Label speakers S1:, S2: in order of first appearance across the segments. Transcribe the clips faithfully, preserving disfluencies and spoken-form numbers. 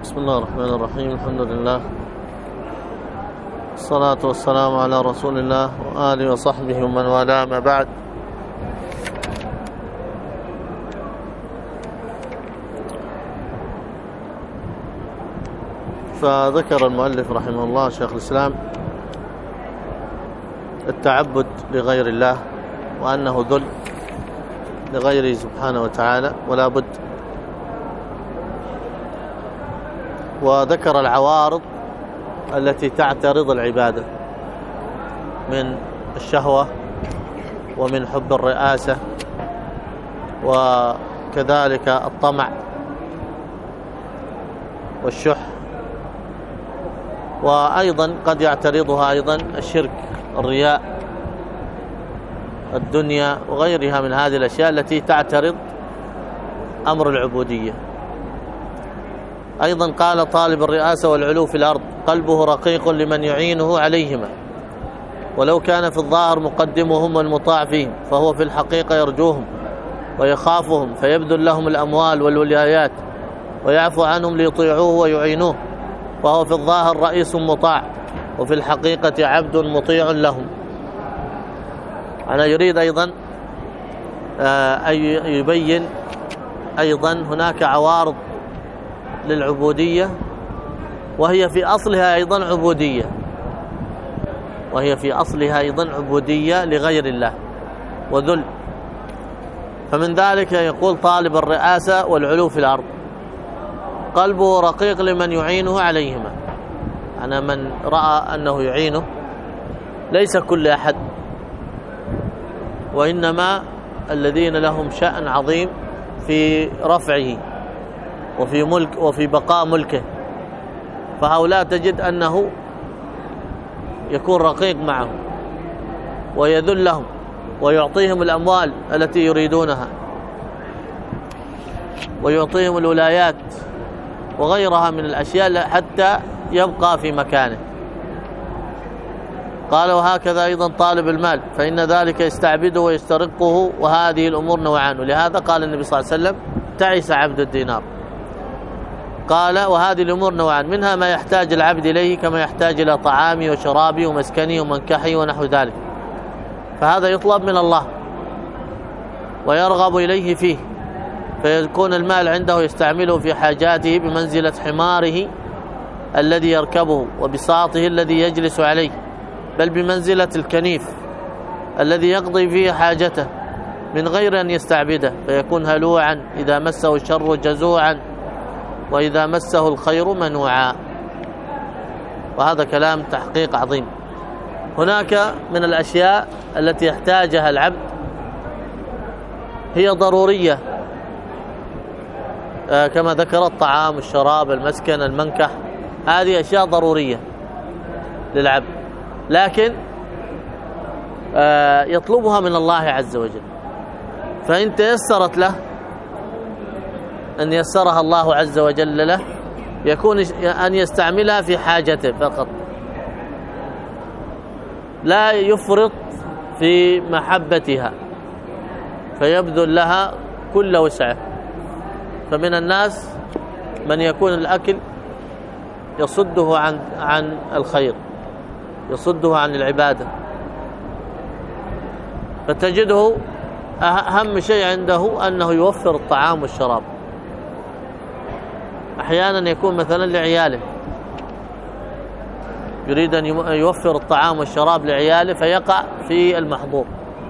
S1: بسم الله الرحمن الرحيم. الحمد لله، الصلاة والسلام على رسول الله وآله وصحبه ومن والاه، ما بعد. فذكر المؤلف رحمه الله شيخ الإسلام التعبد لغير الله، وأنه ذل لغيره سبحانه وتعالى ولا بد، وذكر العوارض التي تعترض العبادة من الشهوة ومن حب الرئاسة وكذلك الطمع والشح، وأيضا قد يعترضها أيضا الشرك، الرياء، الدنيا وغيرها من هذه الأشياء التي تعترض أمر العبودية. أيضا قال: طالب الرئاسة والعلو في الأرض قلبه رقيق لمن يعينه عليهما، ولو كان في الظاهر مقدمهم والمطاع فيهم، فهو في الحقيقة يرجوهم ويخافهم، فيبذل لهم الأموال والولايات ويعفو عنهم ليطيعوه ويعينوه، فهو في الظاهر رئيس مطاع، وفي الحقيقة عبد مطيع لهم. أنا يريد أيضا أن يبين أيضا هناك عوارض للعبودية، وهي في أصلها أيضا عبودية وهي في أصلها أيضا عبودية لغير الله وذل. فمن ذلك يقول: طالب الرئاسة والعلو في الأرض قلبه رقيق لمن يعينه عليهما. أنا من رأى أنه يعينه، ليس كل أحد، وإنما الذين لهم شأن عظيم في رفعه وفي ملك وفي بقاء ملكه، فهؤلاء تجد أنه يكون رقيق معهم ويذل لهم ويعطيهم الأموال التي يريدونها ويعطيهم الولايات وغيرها من الأشياء حتى يبقى في مكانه. قال: وهكذا أيضا طالب المال، فإن ذلك يستعبده ويسترقه، وهذه الأمور نوعان. ولهذا قال النبي صلى الله عليه وسلم: تعس عبد الدينار. قال: وهذه الأمور نوعان، منها ما يحتاج العبد إليه كما يحتاج إلى طعامه وشرابه ومسكنه ومنكحه ونحو ذلك، فهذا يطلب من الله ويرغب إليه فيه، فيكون المال عنده يستعمله في حاجاته بمنزلة حماره الذي يركبه وبساطه الذي يجلس عليه، بل بمنزلة الكنيف الذي يقضي فيه حاجته من غير أن يستعبده، فيكون هلوعا إذا مسه الشر جزوعا، وإذا مسه الخير منوعا. وهذا كلام تحقيق عظيم. هناك من الأشياء التي يحتاجها العبد هي ضرورية، آه كما ذكر: الطعام، الشراب، المسكن، المنكح، هذه أشياء ضرورية للعبد، لكن آه يطلبها من الله عز وجل، فإن تيسرت له أن يسرها الله عز وجل له، يكون أن يستعملها في حاجته فقط، لا يفرط في محبتها، فيبذل لها كل وسعه. فمن الناس من يكون الأكل يصده عن عن الخير، يصده عن العبادة، فتجده أهم شيء عنده أنه يوفر الطعام والشراب. أحيانا يكون مثلا لعياله، يريد أن يوفر الطعام والشراب لعياله، فيقع في المحظور،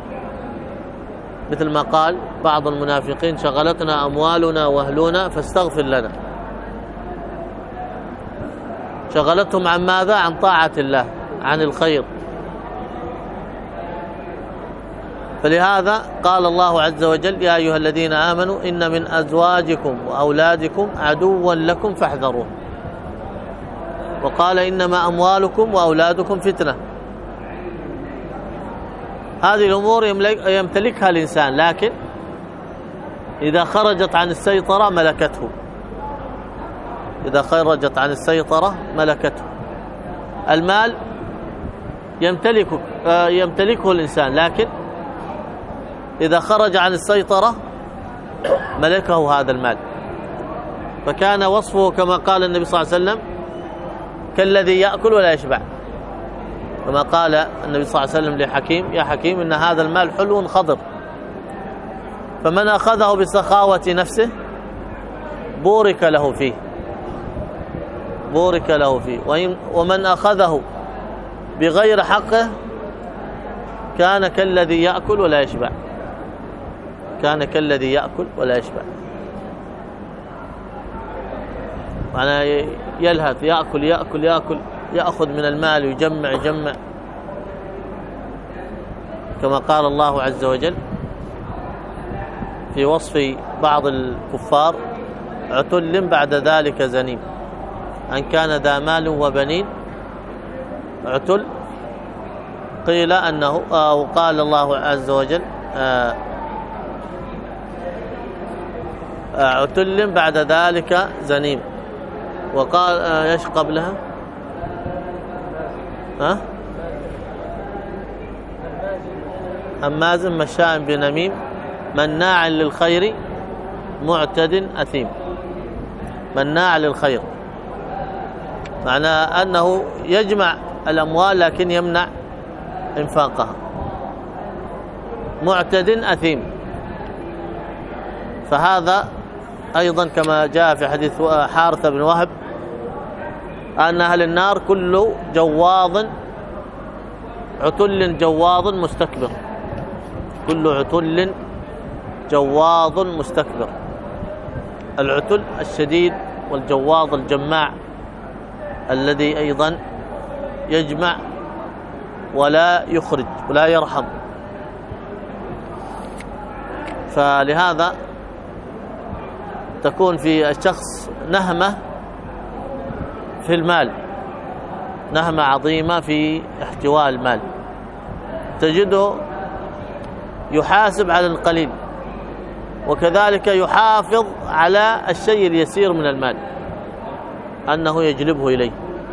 S1: مثل ما قال بعض المنافقين: شغلتنا أموالنا وأهلنا فاستغفر لنا. شغلتهم عن ماذا؟ عن طاعة الله، عن الخير. فلهذا قال الله عز وجل: يا أيها الذين آمنوا إن من أزواجكم وأولادكم عدوا لكم فاحذروه. وقال: إنما أموالكم وأولادكم فتنة. هذه الأمور يمتلكها الإنسان، لكن إذا خرجت عن السيطرة ملكته إذا خرجت عن السيطرة ملكته. المال يمتلكه يمتلكه الإنسان، لكن إذا خرج عن السيطرة ملكه هذا المال. فكان وصفه كما قال النبي صلى الله عليه وسلم كالذي يأكل ولا يشبع، كما قال النبي صلى الله عليه وسلم لحكيم: يا حكيم إن هذا المال حلو خضر، فمن أخذه بسخاوة نفسه بورك له فيه، بورك له فيه، ومن أخذه بغير حقه كان كالذي يأكل ولا يشبع، كان كالذي يأكل ولا يشبع، معناه يلهث يأكل يأكل يأكل يأخذ من المال ويجمع يجمع، كما قال الله عز وجل في وصف بعض الكفار: عتل بعد ذلك زنيم، أن كان ذا مال وبنين. عتل قيل أنه أو قال الله عز وجل آه عتل بعد ذلك زنيم، وقال آه ايش قبلها؟ ها؟ هماز مشاء بنميم مناع للخير معتد أثيم. مناع للخير معناه أنه يجمع الأموال لكن يمنع إنفاقها. معتد أثيم، فهذا أيضا كما جاء في حديث حارثة بن وهب أن أهل النار كل جواظ عتل جواظ مستكبر، كل عتل جواظ مستكبر. العتل الشديد والجواظ الجماع الذي أيضا يجمع ولا يخرج ولا يرحم. فلهذا تكون في الشخص نهمة في المال، نهمة عظيمة في احتواء المال، تجده يحاسب على القليل، وكذلك يحافظ على الشيء اليسير من المال أنه يجلبه إليه،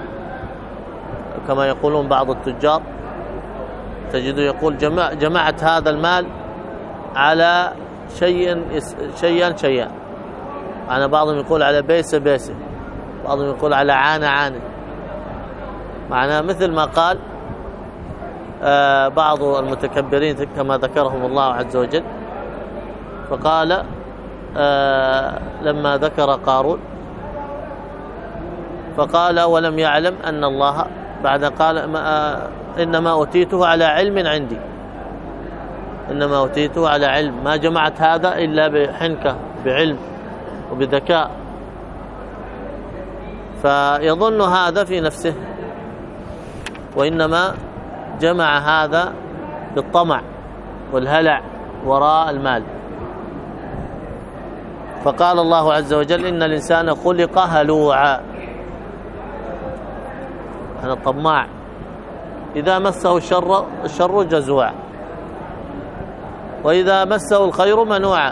S1: كما يقولون بعض التجار تجده يقول جمع جمعت هذا المال على شيء شيئا شيئا، أنا بعضهم يقول على بيسة بيسة، بعضهم يقول على عانة عانة، معناه مثل ما قال آه بعض المتكبرين كما ذكرهم الله عز وجل، فقال آه لما ذكر قارون فقال ولم يعلم أن الله بعد قال آه إنما أوتيته على علم عندي، إنما أوتيته على علم، ما جمعت هذا إلا بحنكة بعلم وبذكاء، فيظن هذا في نفسه، وإنما جمع هذا بالطمع والهلع وراء المال. فقال الله عز وجل إن الإنسان خلق هلوعا، أنا طماع، إذا مسه الشر الشر جزوعا، وإذا مسه الخير منوعا،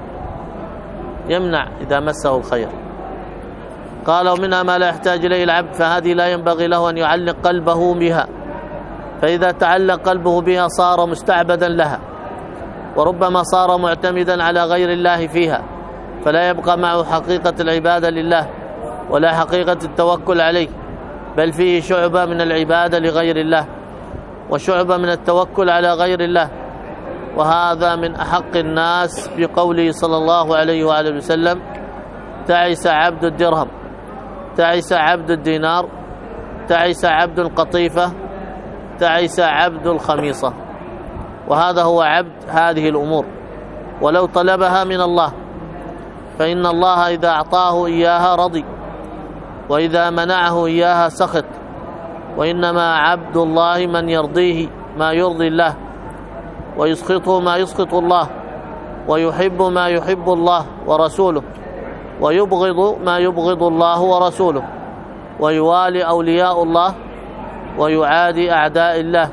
S1: يمنع إذا مسه الخير. قال ومنها ما لا يحتاج إليه العبد، فهذه لا ينبغي له أن يعلق قلبه بها، فإذا تعلق قلبه بها صار مستعبدا لها، وربما صار معتمدا على غير الله فيها، فلا يبقى معه حقيقة العبادة لله ولا حقيقة التوكل عليه، بل فيه شعبة من العبادة لغير الله وشعبة من التوكل على غير الله. وهذا من أحق الناس بقوله صلى الله عليه وآله وسلم تعس عبد الدرهم، تعس عبد الدينار، تعس عبد القطيفة، تعس عبد الخميصة. وهذا هو عبد هذه الأمور ولو طلبها من الله، فإن الله إذا أعطاه إياها رضي، وإذا منعه إياها سخط، وإنما عبد الله من يرضيه ما يرضي الله، ويسخطه ما يسخط الله، ويحب ما يحب الله ورسوله، ويبغض ما يبغض الله ورسوله، ويوالي أولياء الله ويعادي أعداء الله.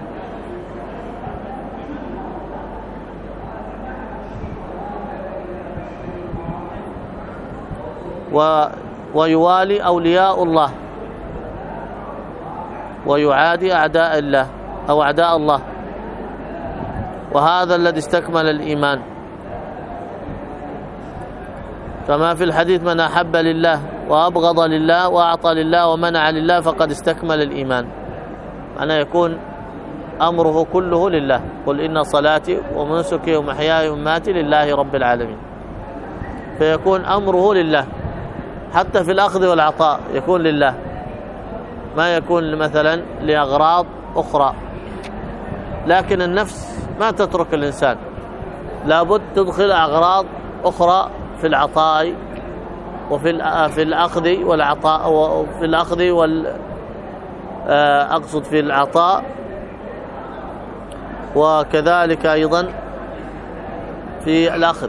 S1: و ويوالي أولياء الله ويعادي أعداء الله أو أعداء الله، وهذا الذي استكمل الإيمان. كما في الحديث: من أحب لله وأبغض لله وأعطى لله ومنع لله فقد استكمل الإيمان. أنا يكون أمره كله لله. قل إن صلاتي ونسكي ومحياي ومماتي لله رب العالمين. فيكون أمره لله، حتى في الأخذ والعطاء يكون لله، ما يكون مثلا لأغراض أخرى. لكن النفس ما تترك الإنسان، لابد تدخل أغراض أخرى في العطاء وفي في الأخذ والعطاء، وفي الأخذ وال أقصد في العطاء، وكذلك أيضا في الأخذ.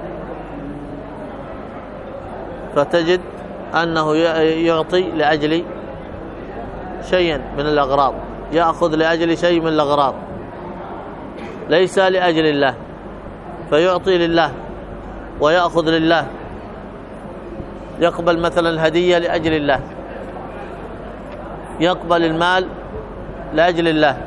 S1: فتجد أنه يعطي لأجل شيئا من الأغراض، يأخذ لأجل شيء من الأغراض ليس لأجل الله، فيعطي لله ويأخذ لله. يقبل مثلا الهدية لأجل الله، يقبل المال لأجل الله،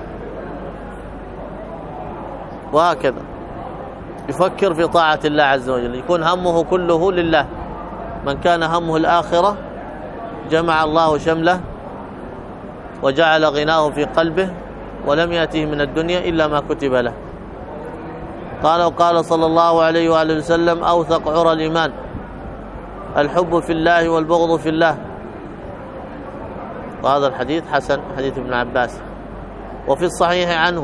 S1: وهكذا يفكر في طاعة الله عز وجل، يكون همه كله لله. من كان همه الآخرة جمع الله شمله وجعل غناه في قلبه ولم يأته من الدنيا إلا ما كتب له. قال وقال صلى الله عليه وآله وسلم: أوثق عرى الإيمان الحب في الله والبغض في الله. وهذا الحديث حسن، حديث ابن عباس. وفي الصحيح عنه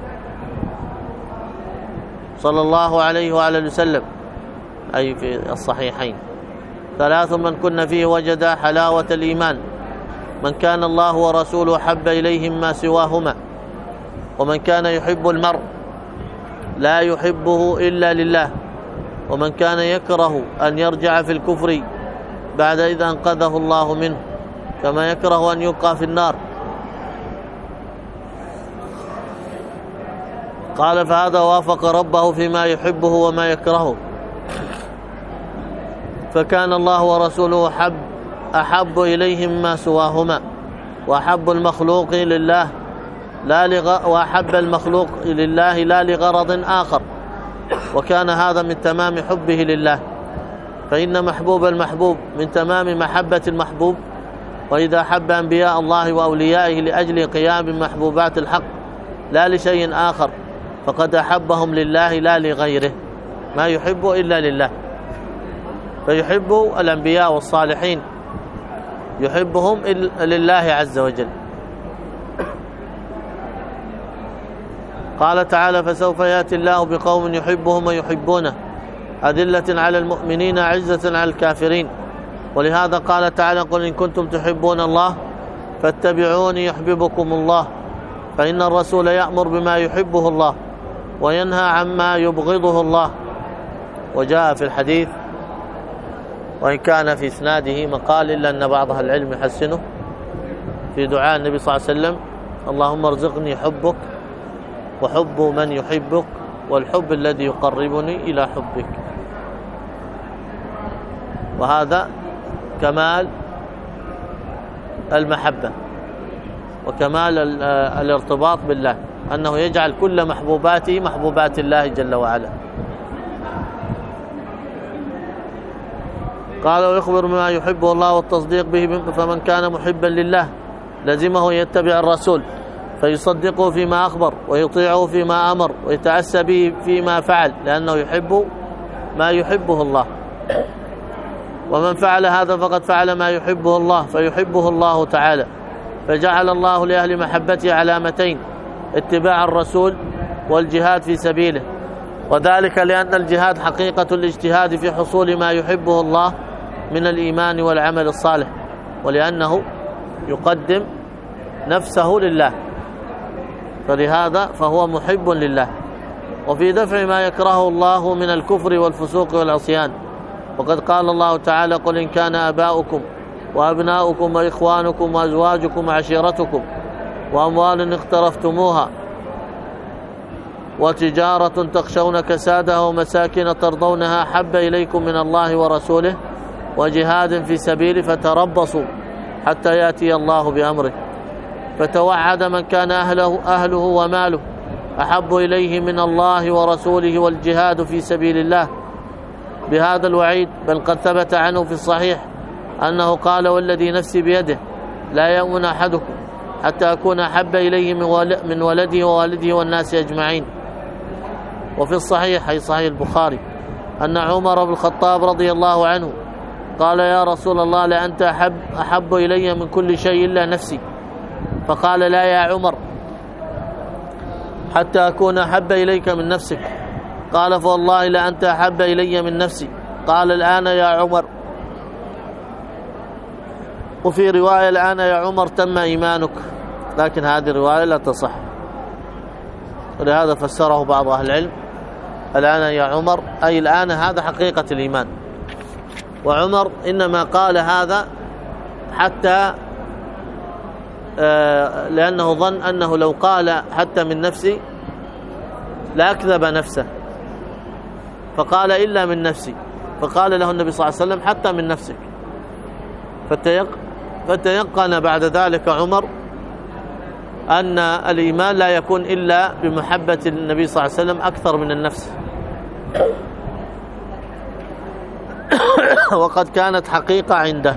S1: صلى الله عليه وآله وسلم، أي في الصحيحين: ثلاث من كن فيه وجد حلاوة الإيمان: من كان الله ورسوله حب إليه ما سواهما، ومن كان يحب المرء لا يحبه إلا لله، ومن كان يكره أن يرجع في الكفر بعد إذ أنقذه الله منه، كما يكره أن يلقى في النار. قال: فهذا وافق ربه فيما يحبه وما يكرهه، فكان الله ورسوله حب أحب إليهم ما سواهما، وأحب المخلوق لله لا لغ... وأحب المخلوق لله لا لغرض آخر، وكان هذا من تمام حبه لله، فإن محبوب المحبوب من تمام محبة المحبوب. وإذا أحب أنبياء الله وأوليائه لأجل قيام محبوبات الحق لا لشيء آخر فقد أحبهم لله لا لغيره، ما يحب إلا لله. فيحب الأنبياء والصالحين يحبهم لله عز وجل. قال تعالى: فسوف يأتي الله بقوم يحبهم ويحبونه أذلة على المؤمنين عزة على الكافرين. ولهذا قال تعالى: قل إن كنتم تحبون الله فاتبعوني يحببكم الله. فإن الرسول يأمر بما يحبه الله وينهى عما يبغضه الله. وجاء في الحديث، وإن كان في إسناده مقال إلا أن بعض أهل العلم يحسنه، في دعاء النبي صلى الله عليه وسلم: اللهم ارزقني حبك وحب من يحبك والحب الذي يقربني إلى حبك. وهذا كمال المحبة وكمال الارتباط بالله، أنه يجعل كل محبوباته محبوبات الله جل وعلا. قال: ويخبر بما يحبه الله والتصديق به، فمن كان محبا لله لزمه يتبع الرسول فيصدقه فيما أخبر ويطيعه فيما أمر ويتأسى به فيما فعل، لأنه يحب ما يحبه الله. ومن فعل هذا فقد فعل ما يحبه الله فيحبه الله تعالى. فجعل الله لأهل محبته علامتين: اتباع الرسول والجهاد في سبيله، وذلك لأن الجهاد حقيقة الاجتهاد في حصول ما يحبه الله من الإيمان والعمل الصالح، ولأنه يقدم نفسه لله، فلهذا فهو محب لله. وفي دفع ما يكرهه الله من الكفر والفسوق والعصيان، وقد قال الله تعالى: قل إن كان آباؤكم وأبناؤكم وإخوانكم وأزواجكم وعشيرتكم وأموال اقترفتموها وتجارة تخشون كسادها ومساكن ترضونها أحب إليكم من الله ورسوله وجهاد في سبيله فتربصوا حتى يأتي الله بأمره. فتوعد من كان أهله, أهله وماله أحب إليه من الله ورسوله والجهاد في سبيل الله، بهذا الوعيد، بل قد ثبت عنه في الصحيح أنه قال: والذي نفسي بيده لا يؤمن أحدكم حتى أكون أحب إليه من ولده ووالده والناس أجمعين. وفي الصحيح أي صحيح البخاري أن عمر بن الخطاب رضي الله عنه قال: يا رسول الله، لأنت أحب, أحب إلي من كل شيء إلا نفسي. فقال: لا يا عمر، حتى أكون أحب إليك من نفسك. قال: فوالله لأنت أحب إلي من نفسي. قال: الآن يا عمر. وفي رواية: الآن يا عمر تم إيمانك، لكن هذه الرواية لا تصح، ولهذا فسره بعض أهل العلم: الآن يا عمر أي الآن هذا حقيقة الإيمان. وعمر إنما قال هذا حتى آه لأنه ظن أنه لو قال حتى من نفسي لأكذب نفسه، فقال: إلا من نفسي. فقال له النبي صلى الله عليه وسلم: حتى من نفسك. فتيق فتيقن بعد ذلك عمر أن الإيمان لا يكون إلا بمحبة النبي صلى الله عليه وسلم أكثر من النفس. وقد كانت حقيقة عنده.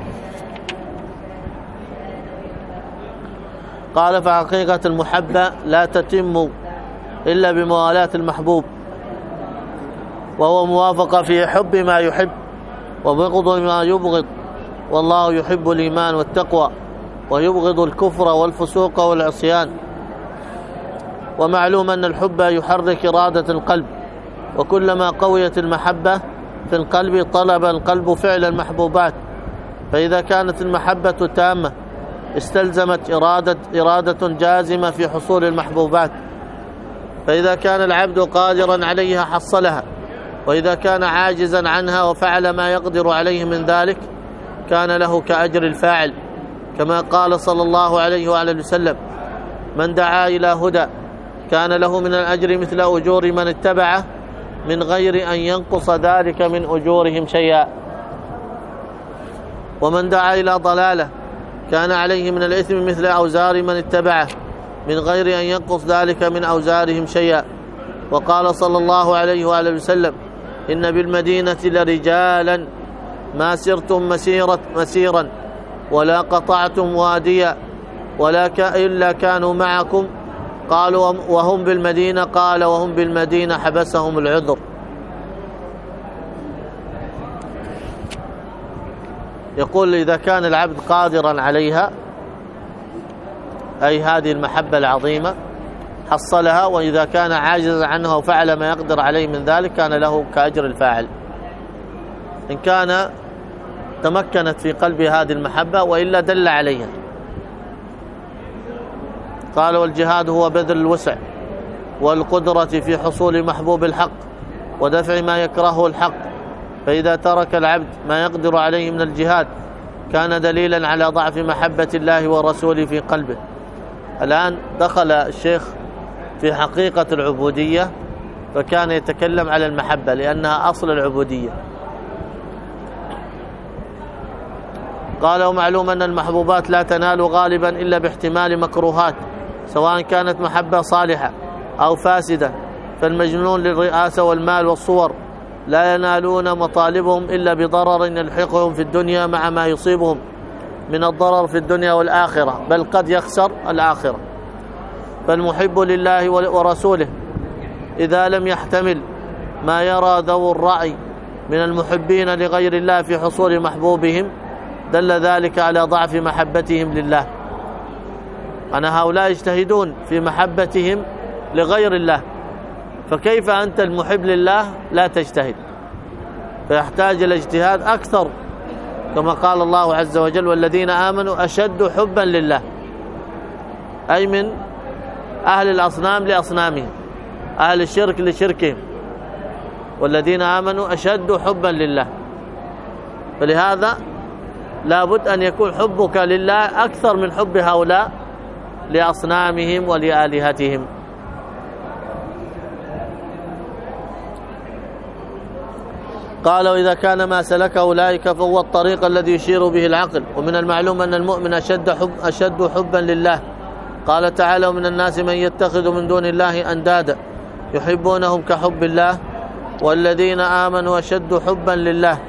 S1: قال: فحقيقة المحبة لا تتم إلا بموالاة المحبوب، وهو موافقة في حب ما يحب وبغض ما يبغض، والله يحب الإيمان والتقوى ويبغض الكفر والفسوق والعصيان. ومعلوم أن الحب يحرك إرادة القلب، وكلما قويت المحبة في القلب طلب القلب فعل المحبوبات، فإذا كانت المحبة تامة استلزمت إرادة, إرادة جازمة في حصول المحبوبات، فإذا كان العبد قادرا عليها حصلها، وإذا كان عاجزا عنها وفعل ما يقدر عليه من ذلك كان له كأجر الفاعل، كما قال صلى الله عليه وآله وسلم: من دعا إلى هدى كان له من الأجر مثل أجور من اتبعه من غير أن ينقص ذلك من أجورهم شيئا، ومن دعا إلى ضلالة كان عليه من الإثم مثل أوزار من اتبعه من غير أن ينقص ذلك من أوزارهم شيئا. وقال صلى الله عليه وآله وسلم: إن بالمدينة لرجالا ما سرتم مسيرة مسيرا ولا قطعتم واديا ولا إلا كانوا معكم. قالوا: وهم بالمدينة؟ قال: وهم بالمدينة حبسهم العذر. يقول: إذا كان العبد قادرا عليها، أي هذه المحبة العظيمة، حصلها، وإذا كان عاجزا عنها وفعل ما يقدر عليه من ذلك كان له كأجر الفاعل، إن كان تمكنت في قلبه هذه المحبة، وإلا دل عليها. قال: والجهاد هو بذل الوسع والقدرة في حصول محبوب الحق ودفع ما يكرهه الحق، فإذا ترك العبد ما يقدر عليه من الجهاد كان دليلا على ضعف محبة الله ورسوله في قلبه. الآن دخل الشيخ في حقيقة العبودية، فكان يتكلم على المحبة لأنها أصل العبودية. قال: ومعلوم أن المحبوبات لا تنال غالبا إلا باحتمال مكروهات، سواء كانت محبة صالحة أو فاسدة، فالمجنون للرئاسة والمال والصور لا ينالون مطالبهم إلا بضرر يلحقهم في الدنيا مع ما يصيبهم من الضرر في الدنيا والآخرة، بل قد يخسر الآخرة. فالمحب لله ورسوله إذا لم يحتمل ما يرى ذو الرأي من المحبين لغير الله في حصول محبوبهم دل ذلك على ضعف محبتهم لله. أنا هؤلاء يجتهدون في محبتهم لغير الله، فكيف أنت المحب لله لا تجتهد؟ فيحتاج إلى اجتهاد أكثر، كما قال الله عز وجل: والذين آمنوا أشد حبا لله، أي من أهل الأصنام لأصنامهم، أهل الشرك لشركهم، والذين آمنوا أشد حبا لله. فلهذا لابد أن يكون حبك لله أكثر من حب هؤلاء لأصنامهم ولآلهتهم. قال: وإذا كان ما سلك أولئك فهو الطريق الذي يشير به العقل. ومن المعلوم أن المؤمن أشد, حب أشد حبا لله. قال تعالى: ومن الناس من يتخذ من دون الله أندادا يحبونهم كحب الله والذين آمنوا أشد حبا لله.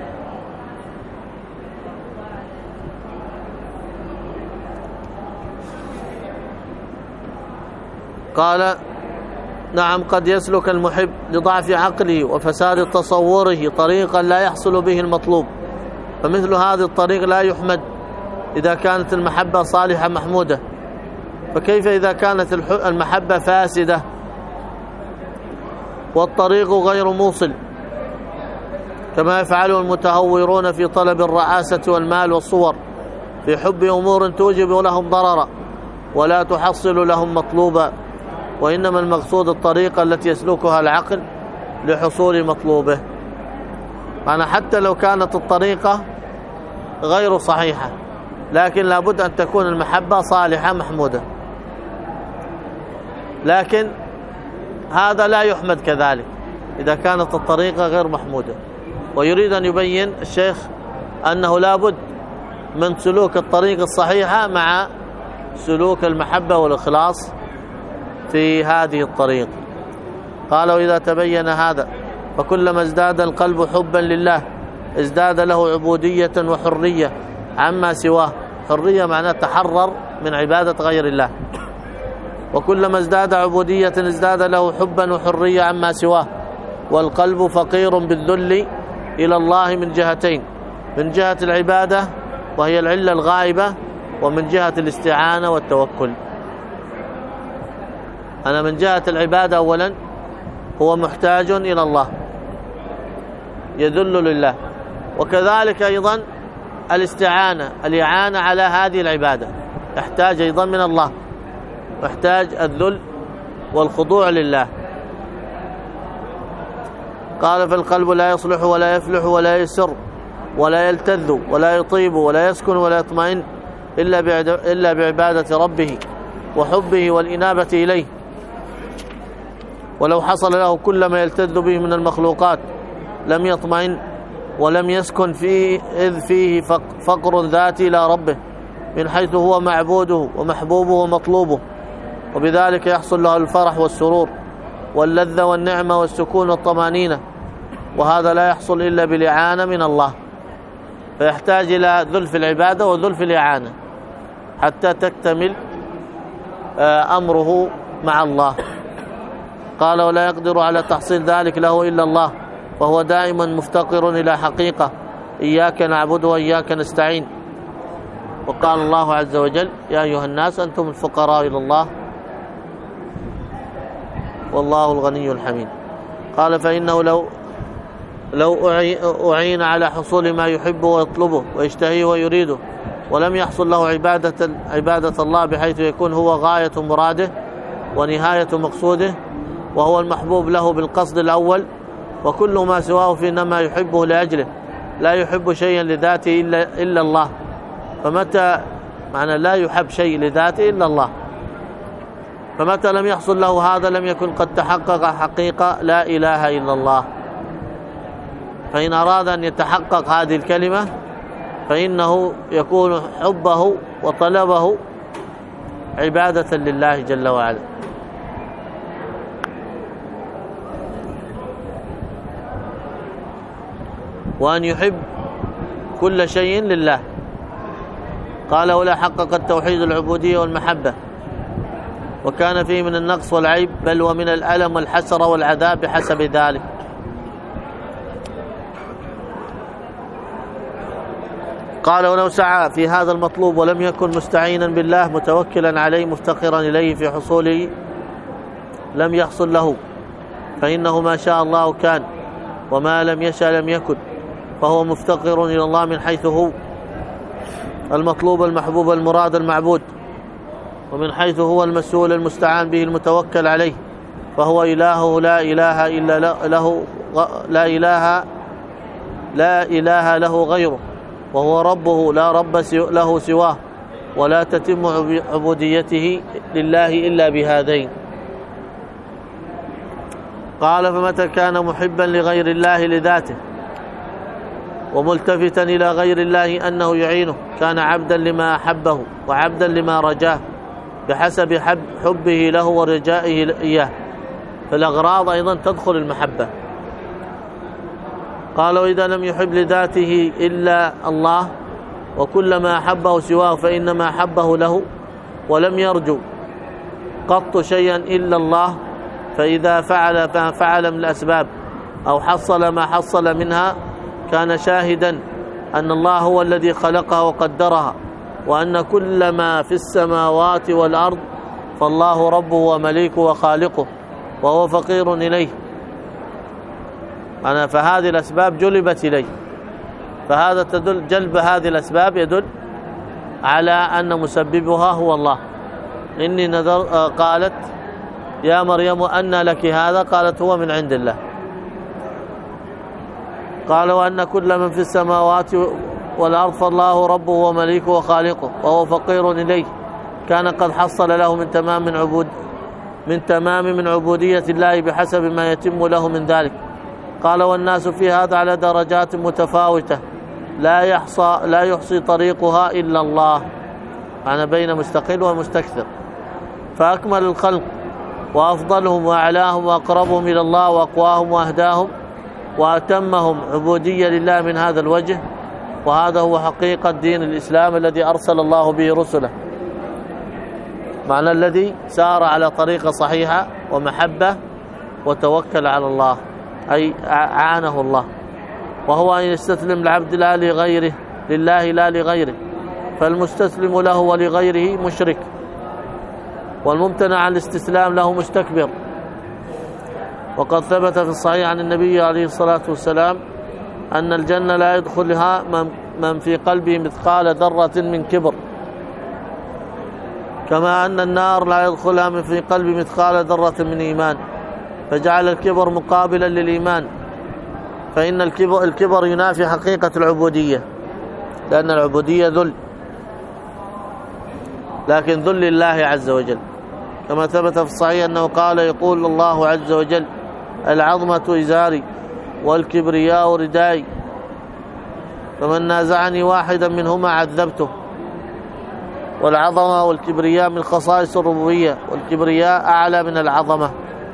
S1: قال نعم، قد يسلك المحب لضعف عقله وفساد تصوره طريقا لا يحصل به المطلوب، فمثل هذا الطريق لا يحمد إذا كانت المحبة صالحة محمودة، فكيف إذا كانت المحبة فاسدة والطريق غير موصل، كما يفعله المتهورون في طلب الرعاسة والمال والصور، في حب أمور توجب لهم ضررا ولا تحصل لهم مطلوبا، وإنما المقصود الطريقة التي يسلكها العقل لحصول مطلوبه. أنا حتى لو كانت الطريقة غير صحيحة، لكن لابد أن تكون المحبة صالحة محمودة، لكن هذا لا يحمد كذلك إذا كانت الطريقة غير محمودة. ويريد أن يبين الشيخ أنه لابد من سلوك الطريق الصحيحة مع سلوك المحبة والإخلاص في هذه الطريق. قال وإذا تبين هذا فكلما ازداد القلب حبا لله ازداد له عبودية وحرية عما سواه. حرية معناه تحرر من عبادة غير الله. وكلما ازداد عبودية ازداد له حبا وحرية عما سواه. والقلب فقير بالذل إلى الله من جهتين، من جهة العبادة وهي العلة الغائبة، ومن جهة الاستعانة والتوكل. أنا من جهة العبادة أولا هو محتاج إلى الله يذل لله، وكذلك أيضا الاستعانة الإعانة على هذه العبادة يحتاج أيضا من الله، يحتاج الذل والخضوع لله. قال فالقلب لا يصلح ولا يفلح ولا يسر ولا يلتذ ولا يطيب ولا يسكن ولا يطمئن إلا بعبادة ربه وحبه والإنابة إليه. ولو حصل له كل ما يلتذ به من المخلوقات لم يطمئن ولم يسكن فيه، إذ فيه فقر ذاتي إلى ربه من حيث هو معبوده ومحبوبه ومطلوبه، وبذلك يحصل له الفرح والسرور واللذة والنعمة والسكون والطمأنينة، وهذا لا يحصل إلا بالإعانة من الله. فيحتاج إلى ذل في العبادة وذل في الإعانة حتى تكتمل أمره مع الله. قال ولا يقدر على تحصيل ذلك له إلا الله، وهو دائما مفتقر إلى حقيقة إياك نعبد وإياك نستعين. وقال الله عز وجل يا أيها الناس أنتم الفقراء إلى الله والله الغني الحميد. قال فإنه لو لو أعين على حصول ما يحبه ويطلبه ويشتهيه ويريده ولم يحصل له عبادة, عبادة الله بحيث يكون هو غاية مراده ونهاية مقصوده وهو المحبوب له بالقصد الأول، وكل ما سواه فإنما يحبه لأجله، لا يحب شيئا لذاته إلا, إلا الله. فمتى معنى لا يحب شيء لذاته إلا الله، فمتى لم يحصل له هذا لم يكن قد تحقق حقيقة لا إله إلا الله. فإن أراد أن يتحقق هذه الكلمة فإنه يكون حبه وطلبه عبادة لله جل وعلا. وأن يحب كل شيء لله. قال ولا حقق التوحيد العبودية والمحبة، وكان فيه من النقص والعيب بل ومن الألم والحسرة والعذاب بحسب ذلك. قال ولو سعى في هذا المطلوب ولم يكن مستعينا بالله متوكلا عليه مفتقرا إليه في حصوله لم يحصل له، فإنه ما شاء الله كان وما لم يشاء لم يكن، فهو مفتقر إلى الله من حيث هو المطلوب المحبوب المراد المعبود، ومن حيث هو المسؤول المستعان به المتوكل عليه، فهو إلهه لا إله إلا له لا إله لا إله له غيره، وهو ربه لا رب له سواه، ولا تتم عبوديته لله إلا بهذين. قال فمتى كان محبا لغير الله لذاته وملتفتا إلى غير الله أنه يعينه كان عبدا لما أحبه وعبدا لما رجاه بحسب حب حبه له ورجائه إياه. فالأغراض أيضا تدخل المحبة، قال وإذا لم يحب لذاته إلا الله وكلما أحبه سواه فإنما أحبه له ولم يرجو قط شيئا إلا الله، فإذا فعل ما فعل من الأسباب أو حصل ما حصل منها كان شاهدا أن الله هو الذي خلقها وقدرها، وأن كل ما في السماوات والأرض فالله ربه ومليكه وخالقه وهو فقير إليه. أنا فهذه الأسباب جلبت إليه، فهذا تدل جلب هذه الأسباب يدل على أن مسببها هو الله. إني نذر قالت يا مريم أن لك هذا؟ قالت هو من عند الله. قال وأن كل من في السماوات والأرض فالله ربه ومليكه وخالقه وهو فقير إليه، كان قد حصل له من تمام من عبود من تمام من عبودية الله بحسب ما يتم له من ذلك. قال والناس في هذا على درجات متفاوتة لا يحصى لا يحصي طريقها إلا الله، أنا بين مستقل ومستكثر. فأكمل الخلق وأفضلهم وأعلاهم وأقربهم إلى الله وأقواهم وأهداهم وأتمهم عبودية لله من هذا الوجه، وهذا هو حقيقة دين الإسلام الذي أرسل الله به رسله، معنى الذي سار على طريقة صحيحة ومحبة وتوكل على الله، أي أعانه الله، وهو أن يستسلم العبد لا لغيره لله لا لغيره، فالمستسلم له ولغيره مشرك، والممتنع عن الاستسلام له مستكبر. وقد ثبت في الصحيح عن النبي عليه الصلاة والسلام أن الجنة لا يدخلها من في قلبه مثقال ذرة من كبر، كما أن النار لا يدخلها من في قلبه مثقال ذرة من إيمان، فجعل الكبر مقابلا للإيمان، فإن الكبر, الكبر ينافي حقيقة العبودية، لأن العبودية ذل، لكن ذل لله عز وجل، كما ثبت في الصحيح أنه قال يقول الله عز وجل العظمة إزاري والكبرياء ردائي، فمن نازعني واحدا منهما عذبته. والعظمة والكبرياء من خصائص الربوبية، والكبرياء أعلى من العظمة.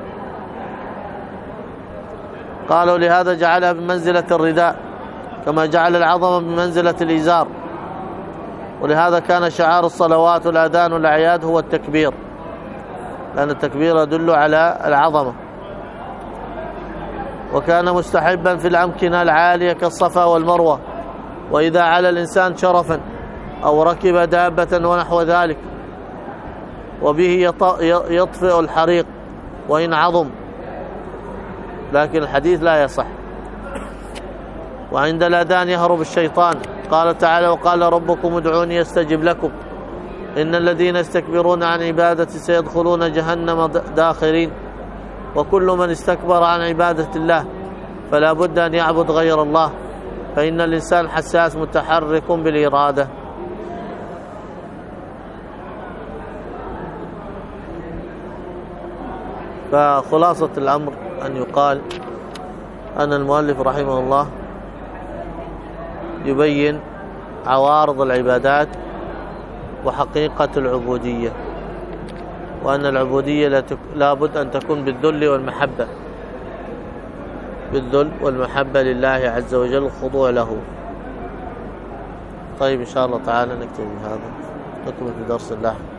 S1: قالوا لهذا جعلها بمنزلة الرداء كما جعل العظمة بمنزلة الإزار، ولهذا كان شعار الصلوات والأذان والأعياد هو التكبير، لأن التكبير يدل على العظمة. وكان مستحبا في الأمكنة العالية كالصفا والمروة، وإذا على الإنسان شرفا أو ركب دابة ونحو ذلك، وبه يطفئ الحريق وإن عظم، لكن الحديث لا يصح. وعند الأذان يهرب الشيطان، قال تعالى وقال ربكم ادعوني يستجب لكم إن الذين يستكبرون عن عبادتي سيدخلون جهنم داخرين. وكل من استكبر عن عبادة الله فلا بد أن يعبد غير الله، فإن الإنسان حساس متحرك بالإرادة. فخلاصة الأمر أن يقال أن المؤلف رحمه الله يبين عوارض العبادات وحقيقة العبودية، وأن العبودية لا بد أن تكون بالذل والمحبة، بالذل والمحبة لله عز وجل، الخضوع له. طيب إن شاء الله تعالى نكتب هذا، نكمل في درس الله.